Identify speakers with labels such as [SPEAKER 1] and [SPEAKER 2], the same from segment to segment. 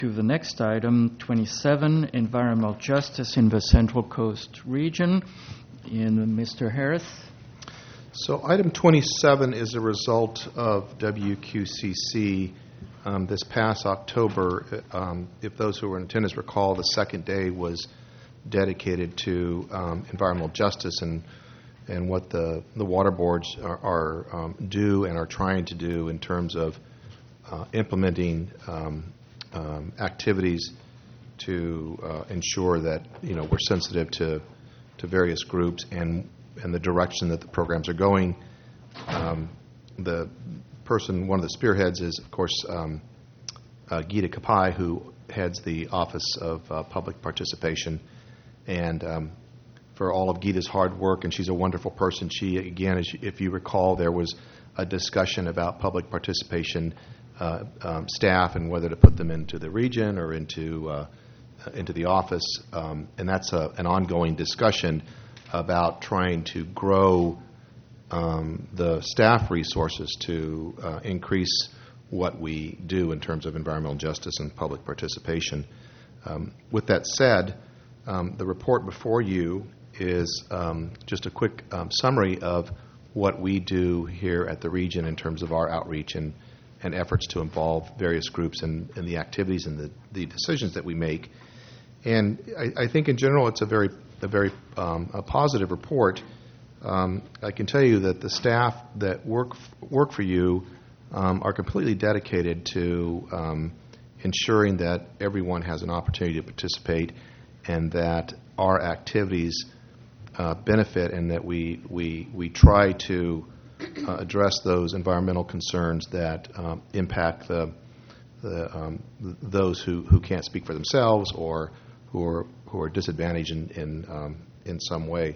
[SPEAKER 1] To the next item, 27, Environmental Justice in the Central Coast Region. Mr. Harris.
[SPEAKER 2] So item 27 is a result of WQCC this past October. If those who were in attendance recall, the second day was dedicated to environmental justice and what the water boards are do and are trying to do in terms of implementing activities to ensure that we're sensitive to various groups and the direction that the programs are going. The person, one of the spearheads, is of course Geeta Kapai, who heads the Office of Public Participation, and for all of Geeta's hard work, and she's a wonderful person. She, again, if you recall, there was a discussion about public participation staff and whether to put them into the region or into the office, and that's an ongoing discussion about trying to grow the staff resources to increase what we do in terms of environmental justice and public participation. With that said, the report before you is just a quick summary of what we do here at the region in terms of our outreach and efforts to involve various groups in the activities and the decisions that we make. And I think in general it's a very positive report. I can tell you that the staff that work for you are completely dedicated to ensuring that everyone has an opportunity to participate and that our activities benefit and that we try to address those environmental concerns that impact those who can't speak for themselves or who are disadvantaged in some way.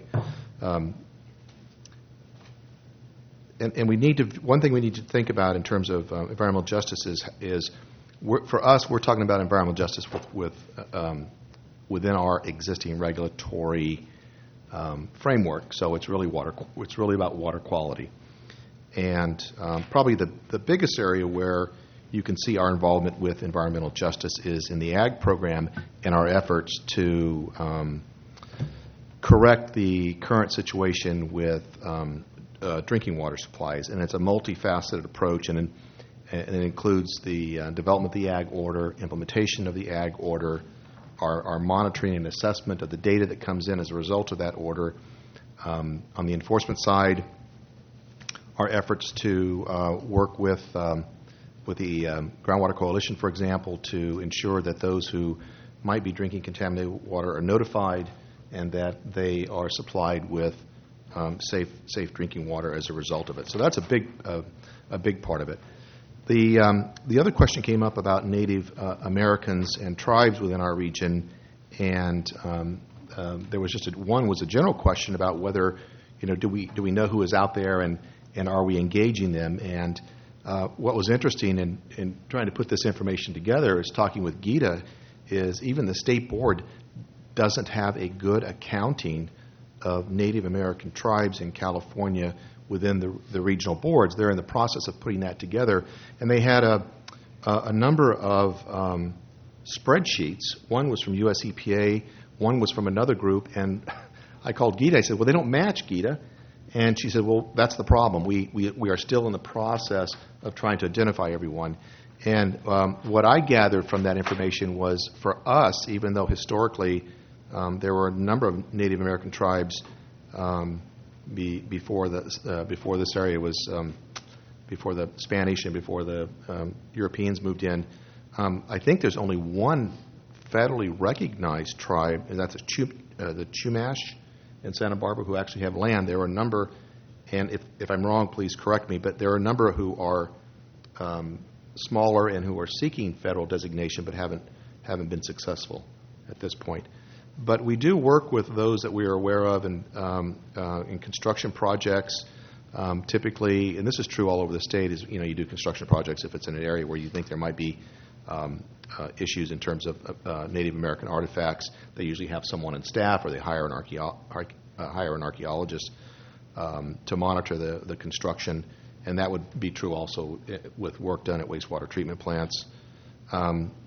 [SPEAKER 2] And we need to. One thing we need to think about in terms of environmental justice is for us, we're talking about environmental justice within our existing regulatory framework. So it's really about water quality. And probably the biggest area where you can see our involvement with environmental justice is in the ag program and our efforts to correct the current situation with drinking water supplies. And it's a multifaceted approach, and it includes the development of the ag order, implementation of the ag order, our monitoring and assessment of the data that comes in as a result of that order. On the enforcement side, our efforts to work with the Groundwater Coalition, for example, to ensure that those who might be drinking contaminated water are notified and that they are supplied with safe drinking water as a result of it. So that's a big part of it. The other question came up about Native Americans and tribes within our region, and there was one was a general question about whether do we know who is out there and are we engaging them? And what was interesting in trying to put this information together is talking with Geeta is even the state board doesn't have a good accounting of Native American tribes in California within the regional boards. They're in the process of putting that together, and they had a number of spreadsheets. One was from US EPA, one was from another group, and I called Geeta. I said, well, they don't match, Geeta. And she said, well, that's the problem. We are still in the process of trying to identify everyone. And what I gathered from that information was for us, even though historically there were a number of Native American tribes before this area was, before the Spanish and before the Europeans moved in, I think there's only one federally recognized tribe, and that's the Chumash in Santa Barbara, who actually have land. There are a number, and if I'm wrong, please correct me, but there are a number who are smaller and who are seeking federal designation but haven't been successful at this point. But we do work with those that we are aware of in construction projects. Typically, and this is true all over the state, is you do construction projects if it's in an area where you think there might be issues in terms of Native American artifacts. They usually have someone on staff, or they hire an archaeologist to monitor the construction, and that would be true also with work done at wastewater treatment plants.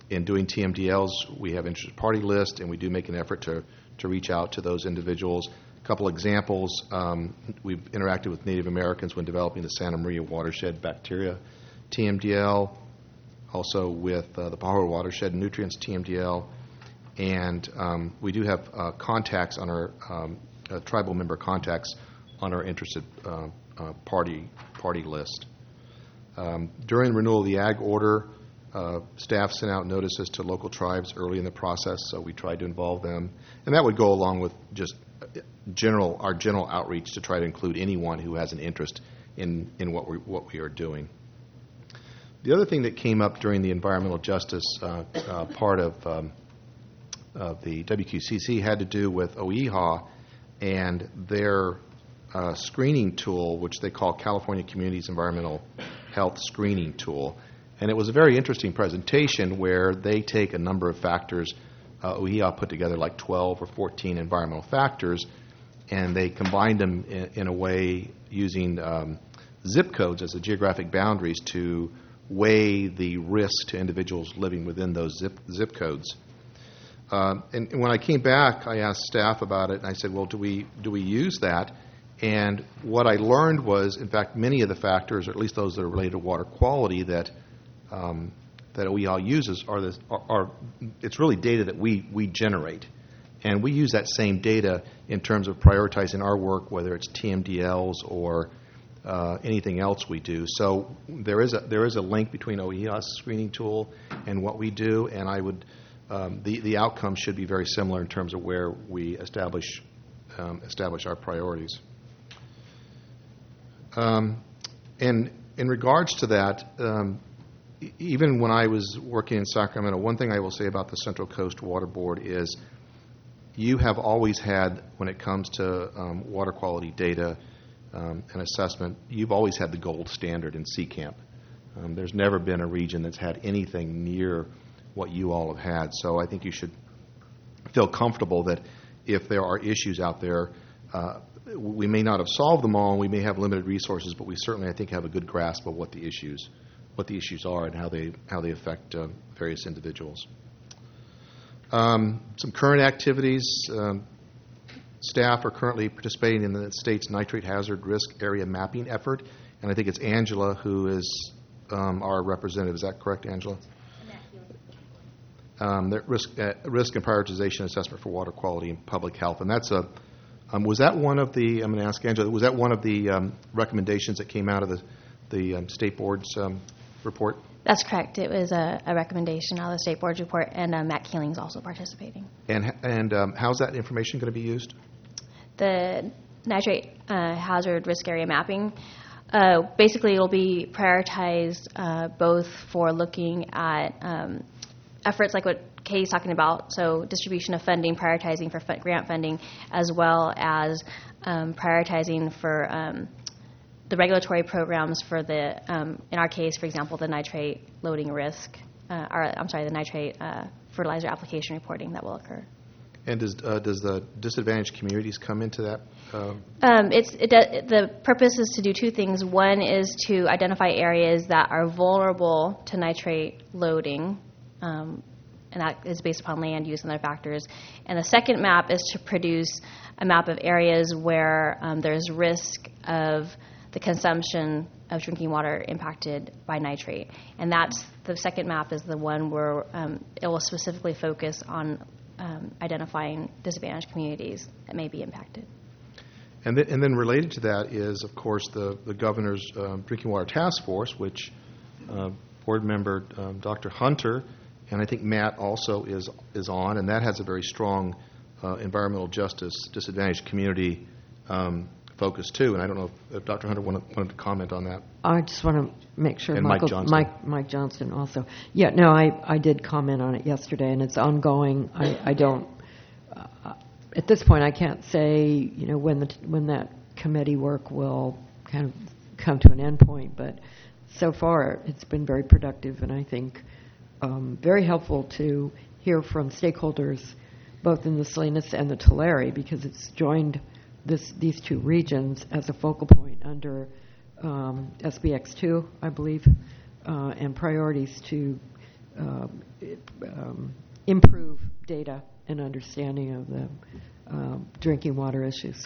[SPEAKER 2] in doing TMDLs, we have interested party list, and we do make an effort to reach out to those individuals. A couple examples, we've interacted with Native Americans when developing the Santa Maria Watershed Bacteria TMDL, also with the Pajaro Watershed Nutrients TMDL, and we do have contacts on our tribal member contacts on our interested party list. During renewal of the ag order, staff sent out notices to local tribes early in the process, so we tried to involve them. And that would go along with just our general outreach to try to include anyone who has an interest in what we are doing. The other thing that came up during the environmental justice part of the WQCC had to do with OEHA and their screening tool, which they call California Communities Environmental Health Screening Tool. And it was a very interesting presentation where they take a number of factors. OEHA put together like 12 or 14 environmental factors, and they combined them in a way using zip codes as the geographic boundaries to weigh the risk to individuals living within those zip codes. And when I came back, I asked staff about it, and I said, well, do we use that? And what I learned was, in fact, many of the factors, or at least those that are related to water quality that OEHA uses are it's really data that we generate. And we use that same data in terms of prioritizing our work, whether it's TMDLs or anything else we do. So there is a link between OEHA's screening tool and what we do, and I would the outcome should be very similar in terms of where we establish our priorities. And in regards to that, even when I was working in Sacramento, one thing I will say about the Central Coast Water Board is you have always had, when it comes to water quality data and assessment, you've always had the gold standard in CCAMP. There's never been a region that's had anything near what you all have had. So I think you should feel comfortable that if there are issues out there, we may not have solved them all, and we may have limited resources, but we certainly, I think, have a good grasp of what the issues are and how they affect various individuals. Some current activities. Staff are currently participating in the state's nitrate hazard risk area mapping effort, and I think it's Angela who is our representative. Is that correct, Angela? The risk and prioritization assessment for water quality and public health, and that's was that one of the? I'm going to ask Angela. Was that one of the recommendations that came out of the state board's report?
[SPEAKER 3] That's correct. It was a recommendation out of the state board's report, and Matt Keeling's also participating.
[SPEAKER 2] And how's that information going to be used?
[SPEAKER 3] The nitrate hazard risk area mapping. Basically, it'll be prioritized both for looking at efforts like what Katie's talking about, so distribution of funding, prioritizing for grant funding, as well as prioritizing for the regulatory programs for the, in our case, for example, the nitrate loading risk, the nitrate fertilizer application reporting that will occur.
[SPEAKER 2] And does the disadvantaged communities come into that?
[SPEAKER 3] The purpose is to do two things. One is to identify areas that are vulnerable to nitrate loading, and that is based upon land use and other factors. And the second map is to produce a map of areas where there's risk of the consumption of drinking water impacted by nitrate. And that's the second map is the one where it will specifically focus on identifying disadvantaged communities that may be impacted.
[SPEAKER 2] And then related to that is, of course, the governor's Drinking Water Task Force, which board member Dr. Hunter and I think Matt also is on, and that has a very strong environmental justice disadvantaged community focus too. And I don't know if Dr. Hunter wanted to comment on that.
[SPEAKER 4] I just want to make sure.
[SPEAKER 2] And Mike Johnston.
[SPEAKER 4] Mike Johnston also. Yeah, no, I did comment on it yesterday, and it's ongoing. I don't. At this point, I can't say when that committee work will kind of come to an end point, but so far it's been very productive, and I think very helpful to hear from stakeholders both in the Salinas and the Tulare, because it's joined these two regions as a focal point under SBX2, I believe, and priorities to improve data and understanding of the drinking water issues.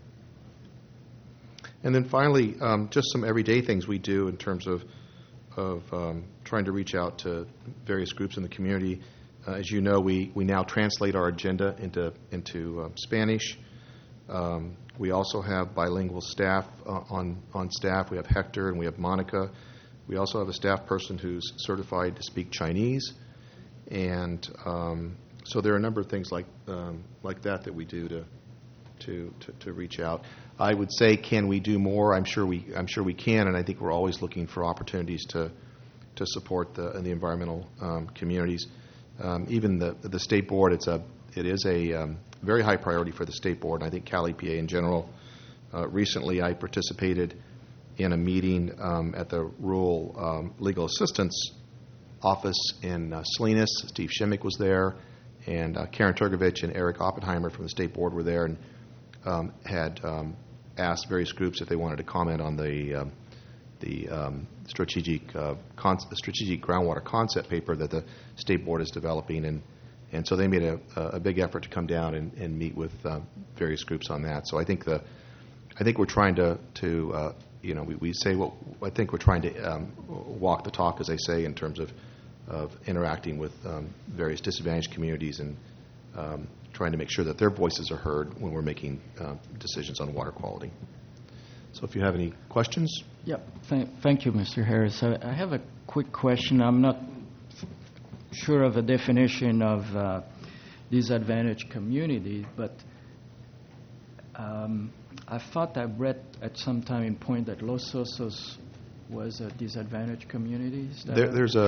[SPEAKER 2] And then finally, just some everyday things we do in terms of trying to reach out to various groups in the community. As you know, we now translate our agenda into Spanish. We also have bilingual staff on staff. We have Hector and we have Monica. We also have a staff person who's certified to speak Chinese. And so there are a number of things like that we do to reach out. I would say, can we do more? I'm sure we can, and I think we're always looking for opportunities to support the environmental communities. Even the state board, it is a very high priority for the state board, and I think Cal EPA in general. Recently, I participated in a meeting at the Rural Legal Assistance Office in Salinas. Steve Shimmick was there, and Karen Turgovich and Eric Oppenheimer from the state board were there, and had asked various groups if they wanted to comment on the strategic groundwater concept paper that the state board is developing, and so they made a big effort to come down and meet with various groups on that. So I think we're trying to we say what I think we're trying to walk the talk, as they say, in terms of interacting with various disadvantaged communities and trying to make sure that their voices are heard when we're making decisions on water quality. So if you have any questions.
[SPEAKER 1] Yep. Thank you, Mr. Harris. I have a quick question. I'm not sure of a definition of disadvantaged community, but I thought I read at some time in point that Los Osos was a disadvantaged community. Is that
[SPEAKER 2] There is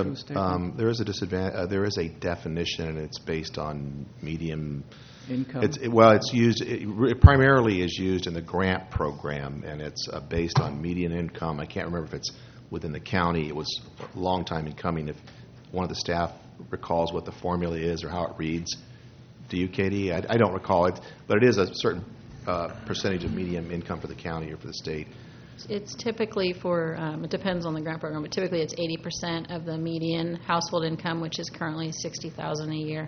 [SPEAKER 2] a definition, and it's based on medium
[SPEAKER 1] income.
[SPEAKER 2] It's used. It primarily is used in the grant program, and it's based on median income. I can't remember if it's within the county. It was a long time in coming. If one of the staff recalls what the formula is or how it reads, do you, Katie? I don't recall it, but it is a certain percentage of median income for the county or for the state.
[SPEAKER 5] It's typically it depends on the grant program, but typically it's 80% of the median household income, which is currently $60,000 a year.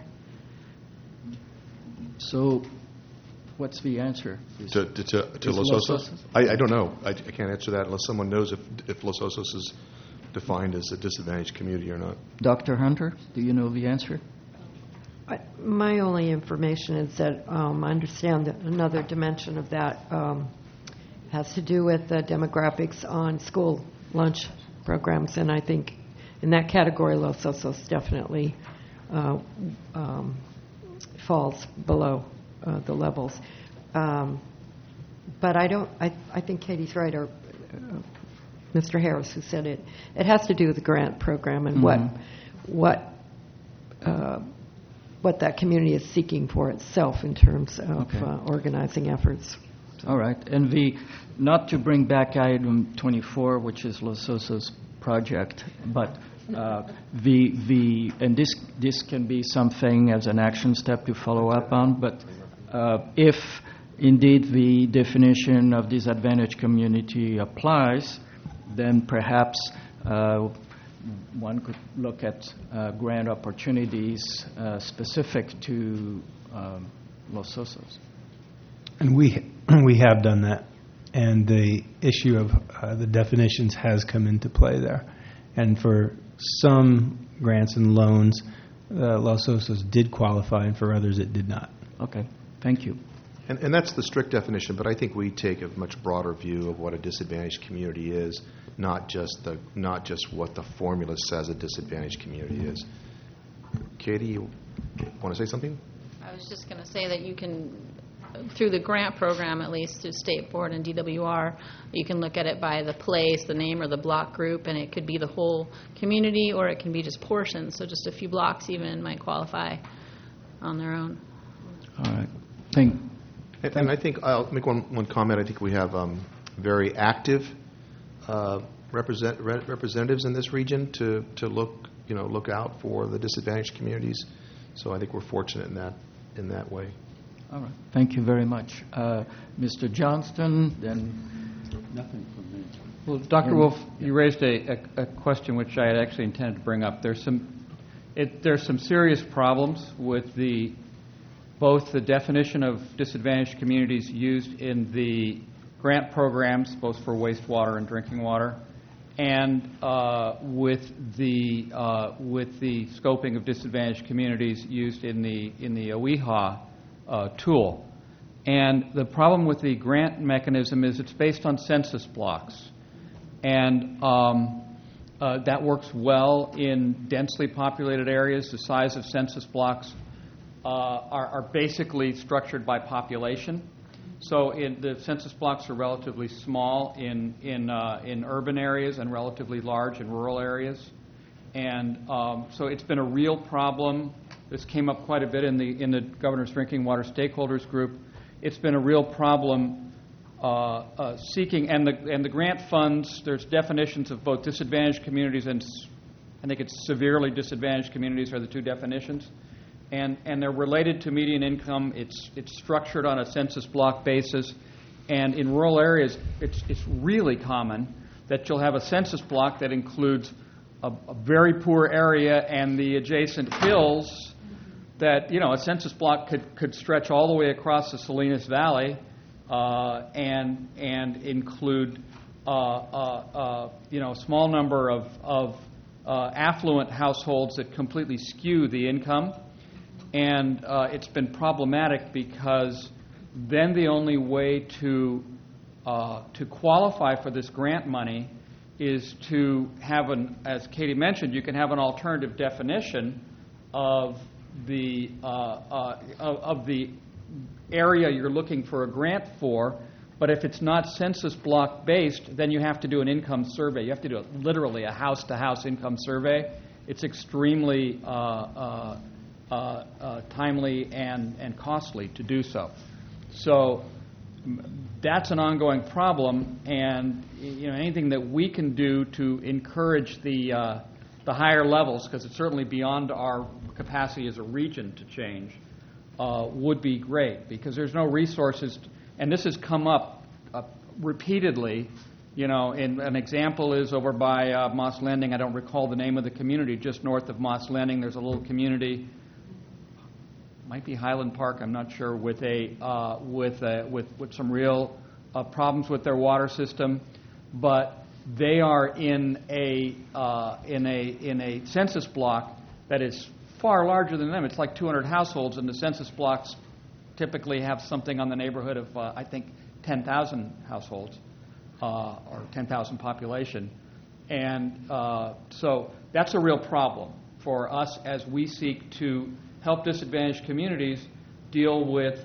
[SPEAKER 1] So, what's the answer?
[SPEAKER 2] To Los Osos? I don't know. I can't answer that unless someone knows if Los Osos is defined as a disadvantaged community or not.
[SPEAKER 1] Dr. Hunter, do you know the answer?
[SPEAKER 4] My only information is that I understand that another dimension of that has to do with the demographics on school lunch programs, and I think in that category, Los Osos definitely falls below the levels. But I think Katie's right, or Mr. Harris, who said it. It has to do with the grant program and what that community is seeking for itself in terms of organizing efforts.
[SPEAKER 1] All right. And not to bring back item 24, which is Los Osos project, but and this can be something as an action step to follow up on, but if indeed the definition of disadvantaged community applies, then perhaps one could look at grant opportunities specific to Los Osos.
[SPEAKER 6] And we have done that, and the issue of the definitions has come into play there. And for some grants and loans, Los Osos did qualify, and for others it did not.
[SPEAKER 1] Okay, thank you.
[SPEAKER 2] And that's the strict definition, but I think we take a much broader view of what a disadvantaged community is, not just what the formula says a disadvantaged community is. Katie, you want to say something?
[SPEAKER 5] I was just going to say that you can, through the grant program, at least through State Board and DWR, you can look at it by the place, the name, or the block group, and it could be the whole community, or it can be just portions. So just a few blocks even might qualify on their own.
[SPEAKER 1] All right.
[SPEAKER 2] And I think I'll make one comment. I think we have very active representatives in this region to look out for the disadvantaged communities. So I think we're fortunate in that way.
[SPEAKER 1] All right. Thank you very much. Mr. Johnston, then.
[SPEAKER 7] Nothing from me. Well, Dr. Wolf, you raised a question which I had actually intended to bring up. There's some
[SPEAKER 8] There's some serious problems with both the definition of disadvantaged communities used in the grant programs, both for wastewater and drinking water, and with the scoping of disadvantaged communities used in the OEHA tool. And the problem with the grant mechanism is it's based on census blocks, and that works well in densely populated areas. The size of census blocks are basically structured by population. So the census blocks are relatively small in urban areas and relatively large in rural areas. And so it's been a real problem. This came up quite a bit in the Governor's Drinking Water Stakeholders Group. It's been a real problem seeking, and the grant funds, there's definitions of both disadvantaged communities and I think it's severely disadvantaged communities are the two definitions. And they're related to median income. It's structured on a census block basis. And in rural areas, it's really common that you'll have a census block that includes a very poor area and the adjacent hills that, a census block could stretch all the way across the Salinas Valley and include a small number of affluent households that completely skew the income. And it's been problematic because then the only way to qualify for this grant money is to have as Katie mentioned, you can have an alternative definition of the area you're looking for a grant for. But if it's not census block based, then you have to do an income survey. You have to do literally a house-to-house income survey. It's extremely timely and costly to do so. So that's an ongoing problem, and anything that we can do to encourage the higher levels, because it's certainly beyond our capacity as a region to change, would be great, because there's no resources, and this has come up repeatedly. And an example is over by Moss Landing. I don't recall the name of the community. Just north of Moss Landing, there's a little community. Might be Highland Park. I'm not sure. With some real problems with their water system, but they are in a census block that is far larger than them. It's like 200 households, and the census blocks typically have something on the neighborhood of I think 10,000 households or 10,000 population, and so that's a real problem for us as we seek to help disadvantaged communities deal with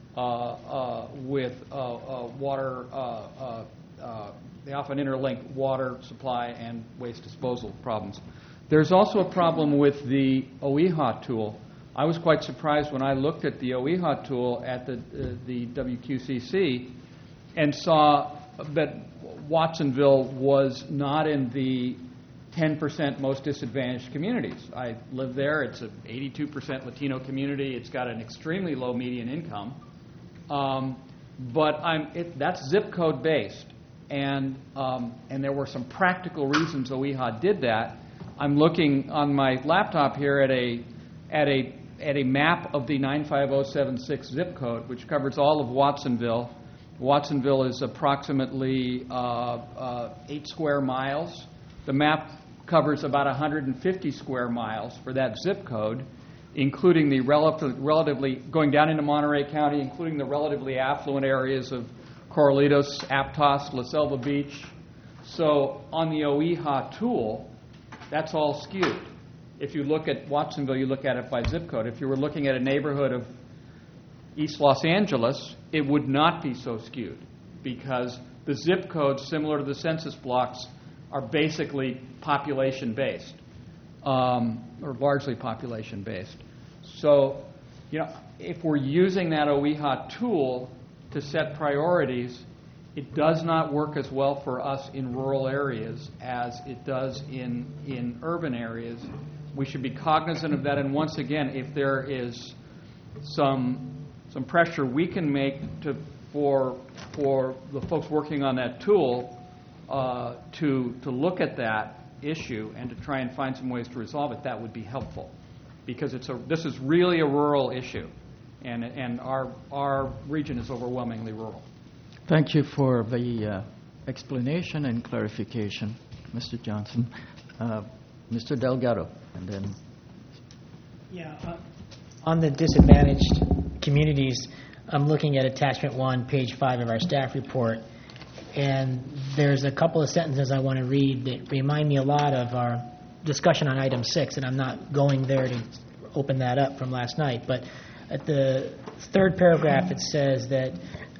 [SPEAKER 8] water. They often interlink water supply and waste disposal problems. There's also a problem with the OEHA tool. I was quite surprised when I looked at the OEHA tool at the WQCC and saw that Watsonville was not in the 10% most disadvantaged communities. I live there. It's an 82% Latino community. It's got an extremely low median income. But that's zip code based. And there were some practical reasons OEHA did that. I'm looking on my laptop here at a map of the 95076 zip code, which covers all of Watsonville. Watsonville is approximately 8 square miles. The map covers about 150 square miles for that zip code, including the relatively, going down into Monterey County, including the relatively affluent areas of Corralitos, Aptos, La Selva Beach. So on the OEHA tool, that's all skewed. If you look at Watsonville, you look at it by zip code. If you were looking at a neighborhood of East Los Angeles, it would not be so skewed because the zip codes, similar to the census blocks, are basically population-based, or largely population-based. So, if we're using that OEHA tool to set priorities, it does not work as well for us in rural areas as it does in urban areas. We should be cognizant of that, and once again, if there is some pressure we can make for the folks working on that tool to look at that issue and to try and find some ways to resolve it, that would be helpful. because this is really a rural issue, and our region is overwhelmingly rural.
[SPEAKER 1] Thank you for the explanation and clarification, Mr. Johnson. Mr. Delgado, and then...
[SPEAKER 9] Yeah, on the disadvantaged communities, I'm looking at attachment 1, page 5 of our staff report, and there's a couple of sentences I want to read that remind me a lot of our discussion on item 6, and I'm not going there to open that up from last night, but at the third paragraph it says that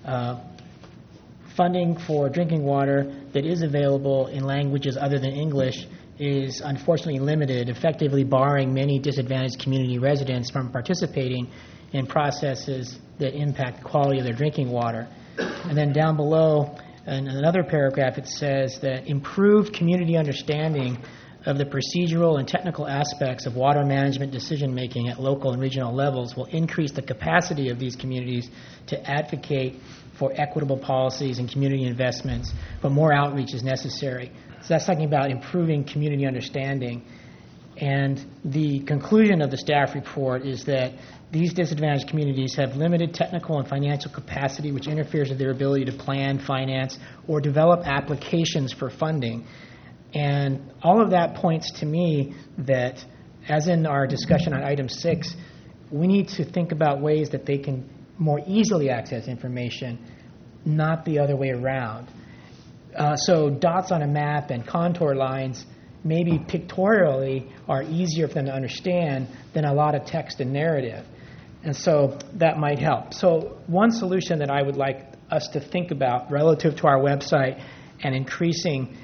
[SPEAKER 9] funding for drinking water that is available in languages other than English is unfortunately limited, effectively barring many disadvantaged community residents from participating in processes that impact the quality of their drinking water. And then down below, in another paragraph, it says that improved community understanding of the procedural and technical aspects of water management decision-making at local and regional levels will increase the capacity of these communities to advocate for equitable policies and community investments, but more outreach is necessary. So that's talking about improving community understanding. And the conclusion of the staff report is that these disadvantaged communities have limited technical and financial capacity, which interferes with their ability to plan, finance, or develop applications for funding. And all of that points to me that, as in our discussion on item 6, we need to think about ways that they can more easily access information, not the other way around. So dots on a map and contour lines maybe pictorially are easier for them to understand than a lot of text and narrative. And so that might help. So one solution that I would like us to think about relative to our website and increasing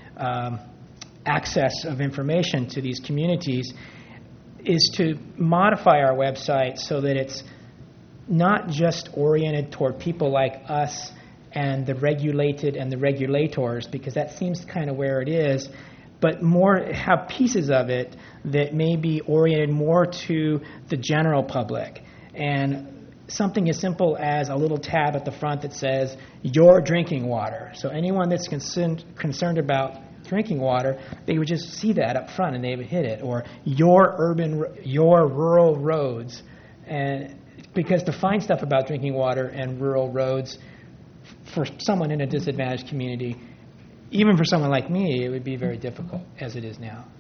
[SPEAKER 9] access of information to these communities is to modify our website so that it's not just oriented toward people like us and the regulated and the regulators, because that seems kind of where it is, but more have pieces of it that may be oriented more to the general public. And something as simple as a little tab at the front that says, your drinking water. So anyone that's concerned about drinking water, they would just see that up front and they would hit it. Or your rural roads. And because to find stuff about drinking water and rural roads for someone in a disadvantaged community, even for someone like me, it would be very difficult as it is now.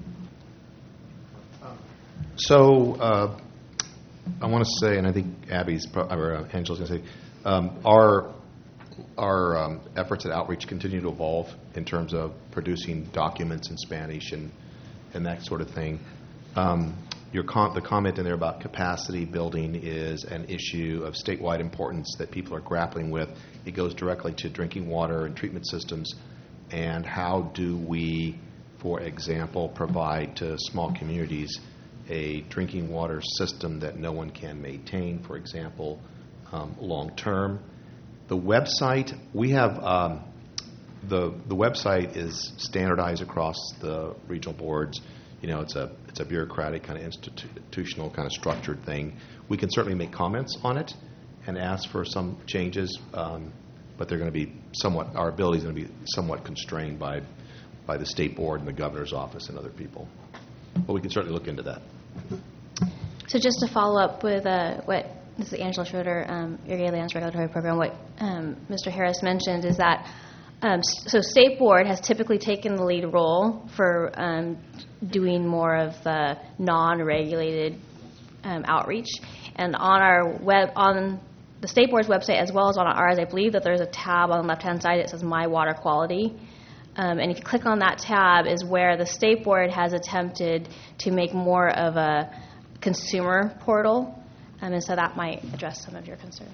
[SPEAKER 2] So I want to say, and I think Angela's going to say, our efforts at outreach continue to evolve in terms of producing documents in Spanish and that sort of thing. The comment in there about capacity building is an issue of statewide importance that people are grappling with. It goes directly to drinking water and treatment systems, and how do we, for example, provide to small communities a drinking water system that no one can maintain, for example, long term. The website, we have the website is standardized across the regional boards. You know, it's a bureaucratic kind of institutional kind of structured thing. We can certainly make comments on it and ask for some changes, but they're going to be our ability is going to be somewhat constrained by the state board and the governor's office and other people. But we can certainly look into that.
[SPEAKER 3] So just to follow up with what this is Angela Schroeder, Irrigated Lands Regulatory Program, what Mr. Harris mentioned is that so State Board has typically taken the lead role for doing more of the non-regulated outreach. And on the State Board's website as well as on ours, I believe that there's a tab on the left-hand side that says My Water Quality. And if you click on that tab is where the State Board has attempted to make more of a consumer portal. And so that might address some of your concerns.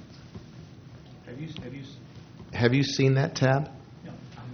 [SPEAKER 2] Have you seen that tab?
[SPEAKER 9] No,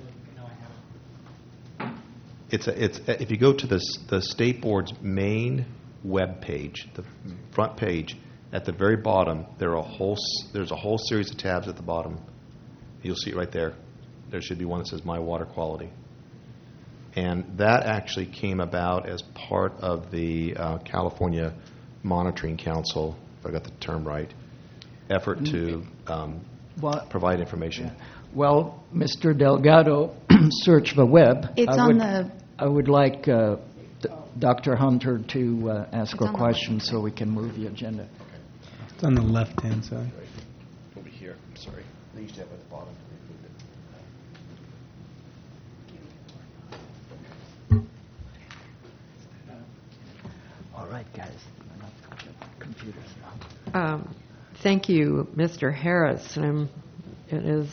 [SPEAKER 9] I haven't.
[SPEAKER 2] It's if you go to the State Board's main web page, the front page, at the very bottom, there's a whole series of tabs at the bottom. You'll see it right there. There should be one that says My Water Quality. And that actually came about as part of the California Monitoring Council, if I got the term right, effort to provide information.
[SPEAKER 1] Yeah. Well, Mr. Delgado, search the web.
[SPEAKER 10] It's I would like
[SPEAKER 1] Dr. Hunter to ask
[SPEAKER 3] It's
[SPEAKER 1] a
[SPEAKER 3] on the
[SPEAKER 1] question so we can move the agenda.
[SPEAKER 6] It's on the left-hand side.
[SPEAKER 2] Over here, I'm sorry. They used to have it at the bottom.
[SPEAKER 1] All right, guys. Computers now.
[SPEAKER 4] Thank you, Mr. Harris. It is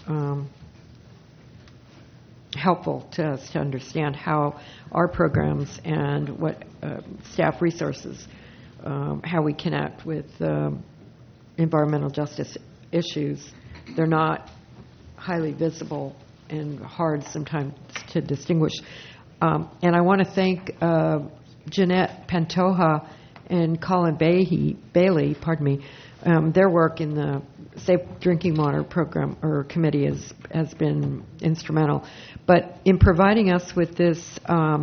[SPEAKER 4] helpful to us to understand how our programs and what staff resources, how we connect with environmental justice issues. They're not highly visible and hard sometimes to distinguish. And I want to thank Jeanette Pantoja and Colin Bailey, their work in the Safe Drinking Water Program or Committee has been instrumental. But in providing us with this,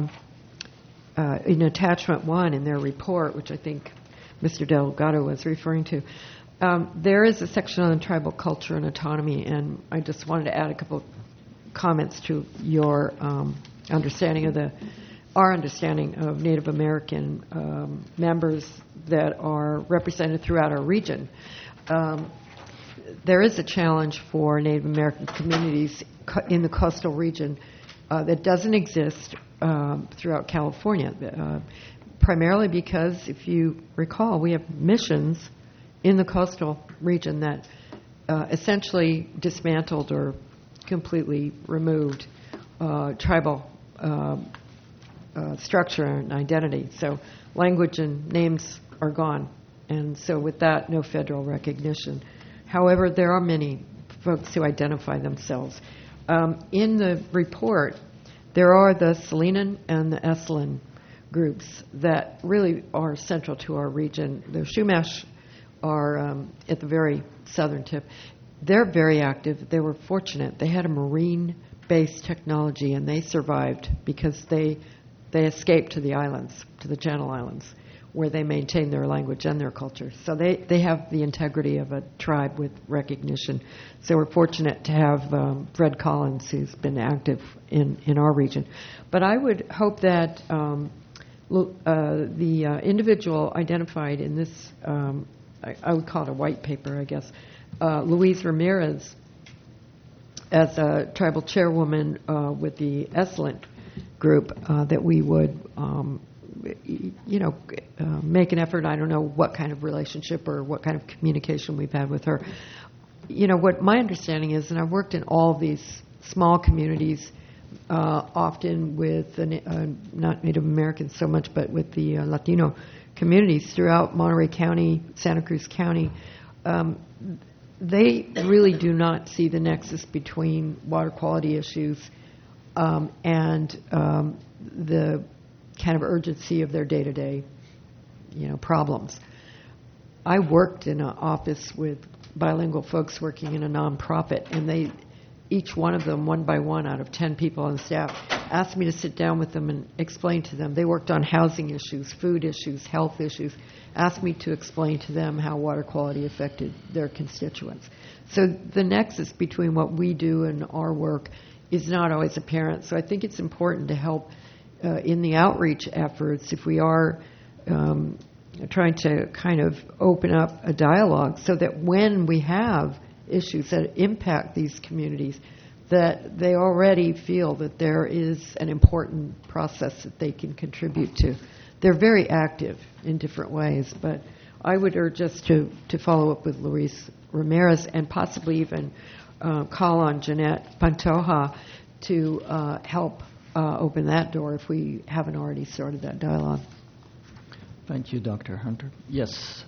[SPEAKER 4] in Attachment 1 in their report, which I think Mr. Delgado was referring to, there is a section on tribal culture and autonomy, and I just wanted to add a couple comments to your understanding of our understanding of Native American members that are represented throughout our region. There is a challenge for Native American communities in the coastal region that doesn't exist throughout California, primarily because, if you recall, we have missions in the coastal region that essentially dismantled or completely removed tribal structure and identity. So language and names are gone. And so with that, no federal recognition. However, there are many folks who identify themselves. In the report, there are the Salinan and the Esalen groups that really are central to our region. The Chumash are at the very southern tip. They're very active. They were fortunate. They had a marine-based technology, and they survived because they escaped to the islands, to the Channel Islands, where they maintain their language and their culture. So they have the integrity of a tribe with recognition. So we're fortunate to have Fred Collins, who's been active in our region. But I would hope that the individual identified in this, I would call it a white paper, I guess, Louise Ramirez, as a tribal chairwoman with the Esalen group, that we would make an effort. I don't know what kind of relationship or what kind of communication we've had with her. What my understanding is, and I've worked in all of these small communities, often with not Native Americans so much, but with the Latino communities throughout Monterey County, Santa Cruz County. They really do not see the nexus between water quality issues and the kind of urgency of their day-to-day, problems. I worked in an office with bilingual folks working in a nonprofit, and each one of them, one by one, out of 10 people on staff, asked me to sit down with them and explain to them. They worked on housing issues, food issues, health issues, asked me to explain to them how water quality affected their constituents. So the nexus between what we do and our work is not always apparent. So I think it's important to help in the outreach efforts if we are trying to kind of open up a dialogue so that when we have issues that impact these communities, that they already feel that there is an important process that they can contribute to. They're very active in different ways, but I would urge us to follow up with Luis Ramirez and possibly even call on Jeanette Pantoja to help open that door if we haven't already started that dialogue.
[SPEAKER 1] Thank you, Dr. Hunter. Yes.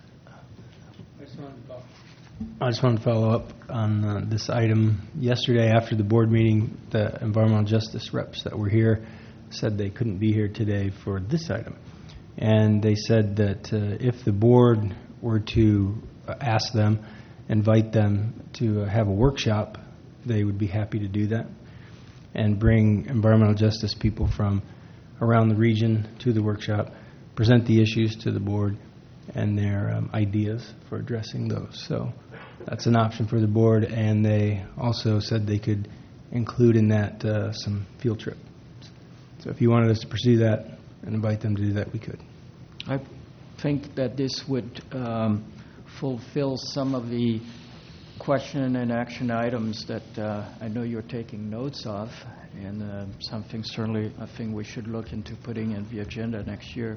[SPEAKER 6] I just wanted to follow up on this item. Yesterday, after the board meeting, the environmental justice reps that were here said they couldn't be here today for this item. And they said that if the board were to ask them, invite them to have a workshop, they would be happy to do that and bring environmental justice people from around the region to the workshop, present the issues to the board and their ideas for addressing those. So that's an option for the board, and they also said they could include in that some field trip. So if you wanted us to pursue that, and invite them to do that, we could.
[SPEAKER 1] I think that this would fulfill some of the question and action items that I know you're taking notes of, and something certainly I think we should look into putting in the agenda next year.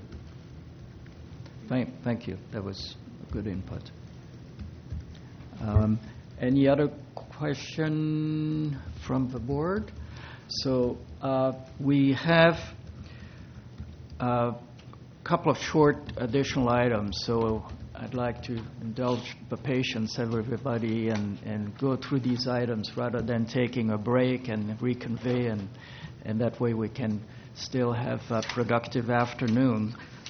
[SPEAKER 1] Thank you. That was a good input. Any other question from the board? So we have a couple of short additional items, so I'd like to indulge the patience of everybody and go through these items rather than taking a break and reconvene, and that way we can still have a productive afternoon.